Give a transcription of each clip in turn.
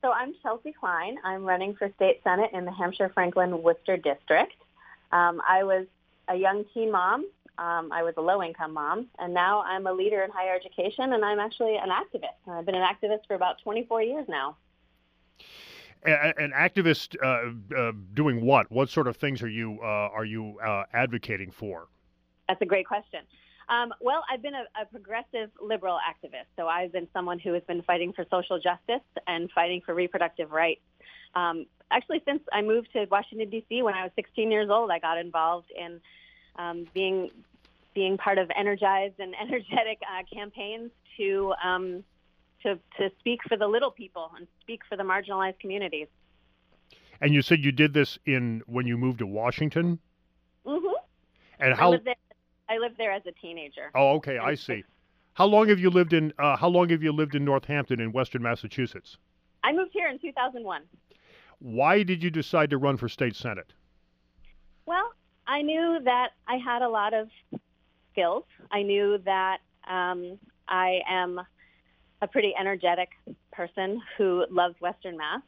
So I'm Chelsea Klein. I'm running for state senate in the Hampshire-Franklin-Worcester district. I was a young teen mom. I was a low-income mom, and now I'm a leader in higher education, and I'm actually an activist. I've been an activist for about 24 years now. An activist doing what? What sort of things are you advocating for? That's a great question. Well, I've been a progressive liberal activist, so I've been someone who has been fighting for social justice and fighting for reproductive rights. Actually, since I moved to Washington, D.C. when I was 16 years old, I got involved in being part of energized and energetic campaigns to speak for the little people and speak for the marginalized communities. And you said you did this when you moved to Washington? Mm-hmm. And how? I lived there as a teenager. Oh, okay, I see. How long have you lived in Northampton in Western Massachusetts? I moved here in 2001. Why did you decide to run for state senate? Well, I knew that I had a lot of skills. I knew that I am a pretty energetic person who loves Western Mass.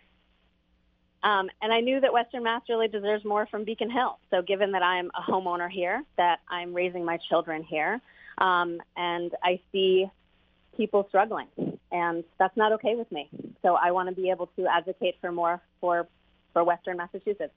And I knew that Western Mass really deserves more from Beacon Hill. So given that I'm a homeowner here, that I'm raising my children here, and I see people struggling, and that's not okay with me. So I want to be able to advocate for more for Western Massachusetts.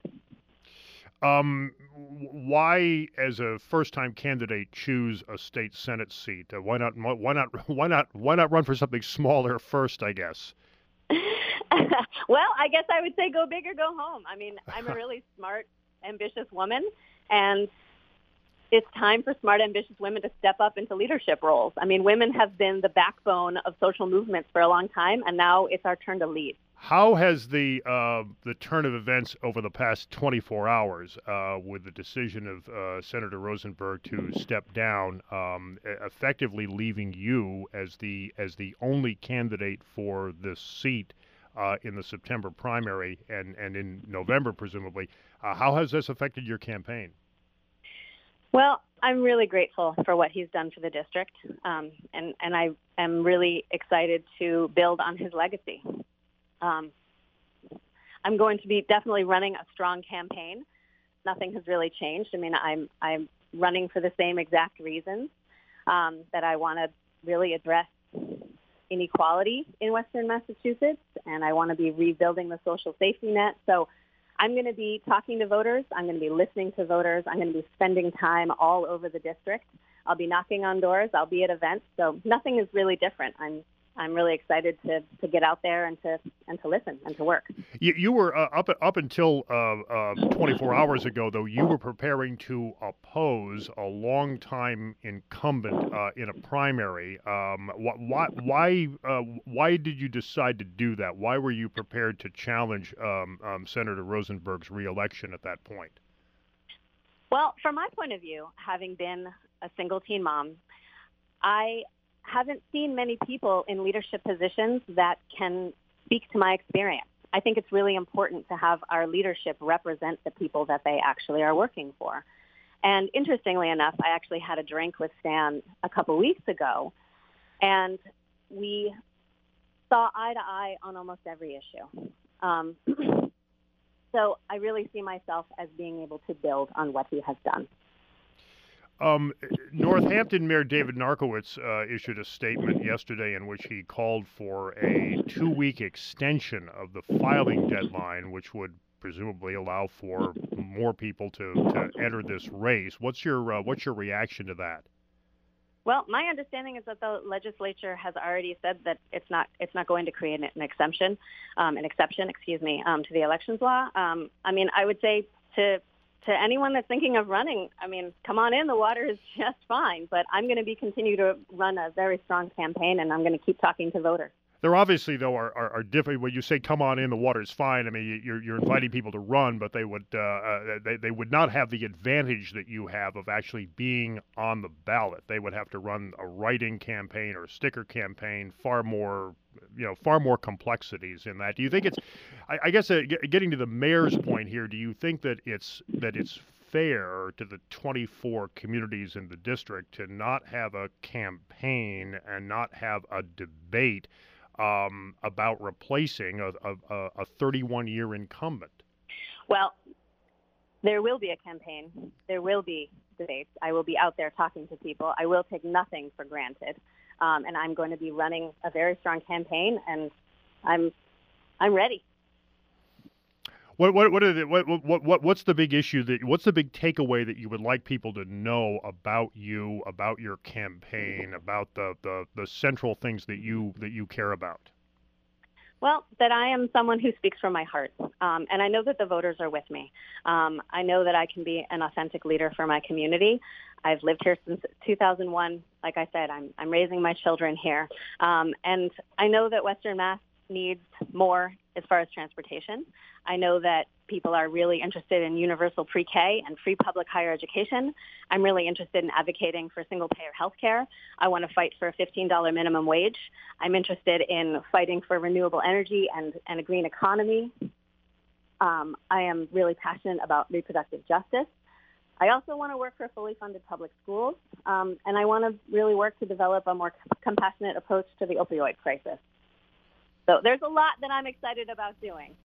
Why, as a first-time candidate, choose a state senate seat? Why not run for something smaller first, I guess? Well, I guess I would say go big or go home. I mean, I'm a really smart, ambitious woman, and it's time for smart, ambitious women to step up into leadership roles. I mean, women have been the backbone of social movements for a long time, and now it's our turn to lead. How has the turn of events over the past 24 hours, with the decision of Senator Rosenberg to step down, effectively leaving you as the only candidate for this seat in the September primary and in November, presumably, how has this affected your campaign? Well, I'm really grateful for what he's done for the district, and I am really excited to build on his legacy. I'm going to be definitely running a strong campaign. Nothing has really changed. I mean, I'm running for the same exact reasons, that I want to really address inequality in Western Massachusetts, and I want to be rebuilding the social safety net. So I'm going to be talking to voters. I'm going to be listening to voters. I'm going to be spending time all over the district. I'll be knocking on doors. I'll be at events. So nothing is really different. I'm really excited to get out there and to listen and to work. You were up until 24 hours ago, though. You were preparing to oppose a longtime incumbent in a primary. Why did you decide to do that? Why were you prepared to challenge Senator Rosenberg's reelection at that point? Well, from my point of view, having been a single teen mom, I haven't seen many people in leadership positions that can speak to my experience. I think it's really important to have our leadership represent the people that they actually are working for. And interestingly enough, I actually had a drink with Stan a couple weeks ago, and we saw eye to eye on almost every issue. So I really see myself as being able to build on what he has done. Northampton Mayor David Narkowitz issued a statement yesterday in which he called for a 2-week extension of the filing deadline, which would presumably allow for more people to enter this race. What's your reaction to that? Well, my understanding is that the legislature has already said that it's not going to create an exception, to the elections law. I mean, I would say to anyone that's thinking of running, I mean, come on in. The water is just fine. But I'm going to continue to run a very strong campaign, and I'm going to keep talking to voters. There obviously, though, are different. When you say "come on in," the water is fine. I mean, you're inviting people to run, but they would not have the advantage that you have of actually being on the ballot. They would have to run a write-in campaign or a sticker campaign. Far more complexities in that. Do you think it's? I guess getting to the mayor's point here. Do you think that it's fair to the 24 communities in the district to not have a campaign and not have a debate about replacing a 31-year incumbent? Well, there will be a campaign. There will be debates. I will be out there talking to people. I will take nothing for granted, and I'm going to be running a very strong campaign, and I'm ready. What's the big issue what's the big takeaway that you would like people to know about you, about your campaign, about the central things that you care about? Well, that I am someone who speaks from my heart, and I know that the voters are with me. I know that I can be an authentic leader for my community. I've lived here since 2001. Like I said, I'm raising my children here, and I know that Western Mass needs more as far as transportation. I know that people are really interested in universal pre-K and free public higher education. I'm really interested in advocating for single-payer health care. I want to fight for a $15 minimum wage. I'm interested in fighting for renewable energy and a green economy. I am really passionate about reproductive justice. I also want to work for fully funded public schools, and I want to really work to develop a more compassionate approach to the opioid crisis. So there's a lot that I'm excited about doing.